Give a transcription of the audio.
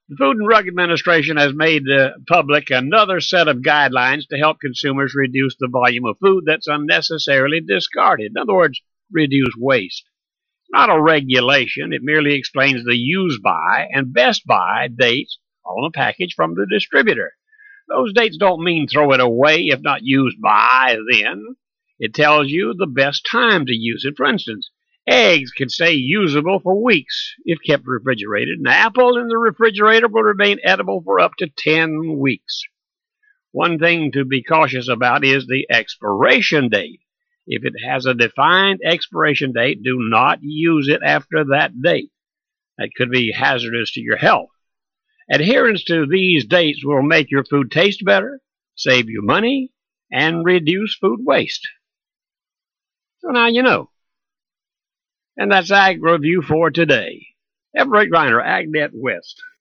The Food and Drug Administration has made public another set of guidelines to help consumers reduce the volume of food that's unnecessarily discarded. In other words, reduce waste. It's not a regulation. It merely explains the use by and best by dates on a package from the distributor. Those dates don't mean throw it away if not used by then. It tells you the best time to use it. For instance, eggs can stay usable for weeks if kept refrigerated. An apple in the refrigerator will remain edible for up to 10 weeks. One thing to be cautious about is the expiration date. If it has a defined expiration date, do not use it after that date. That could be hazardous to your health. Adherence to these dates will make your food taste better, save you money, and reduce food waste. So now you know. And that's Ag Review for today. Everett Griner, AgNet West.